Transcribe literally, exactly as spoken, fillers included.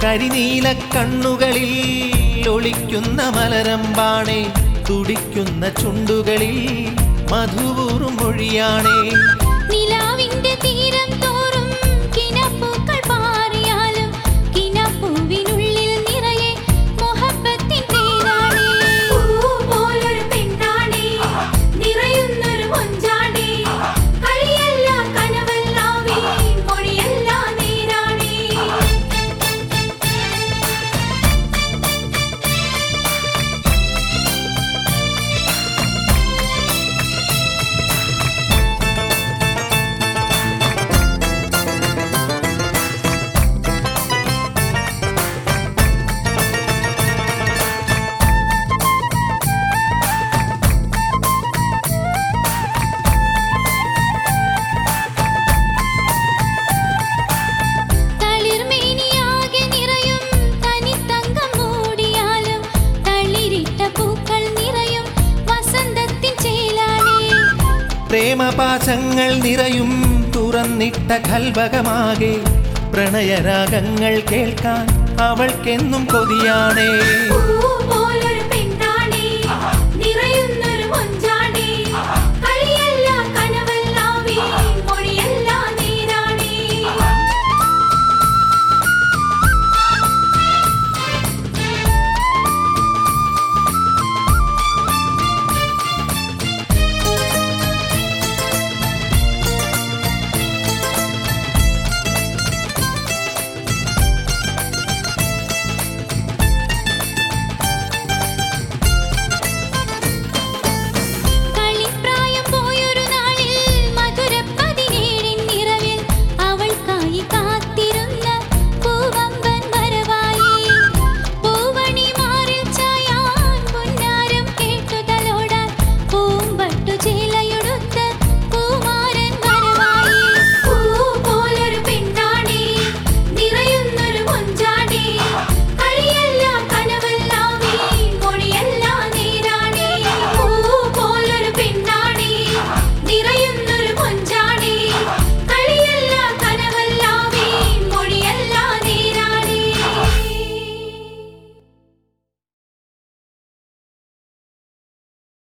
കരിനീല കണ്ണുകളിൽ ഒളിക്കുന്ന മലരമ്പാണേ, തുടിക്കുന്ന ചുണ്ടുകളിൽ മധുവൂറും മൊഴിയാണേ. നിലാവിന്റെ തീരം തോറും കിനാപ്പൂക്കൾ പാറിയാലും കിനാപ്പൂവിനുള്ളിൽ നിറയെ മുഹബ്ബത്തിൻ തേനാണേ. പൂപോലൊരു പെണ്ണാണേ, നിറയുന്നൊരു മൊഞ്ചാണേ, കളിയല്ല കനവല്ലാവേ, മൊഴിയല്ല നേരാണേ. തളിർമേനിയാകെ നിറയും തനിത്തങ്കം മൂടിയാലും തളിരിട്ട പൂക്കൾ നിറയും വസന്തത്തിൻ ചേലാണേ. പ്രേമപാശങ്ങൾ നിറയും തുറന്നിട്ട കൽവകമാകെ, പ്രണയരാഗങ്ങൾ കേൾക്കാൻ അവൾക്കെന്നും കൊതിയാണേ.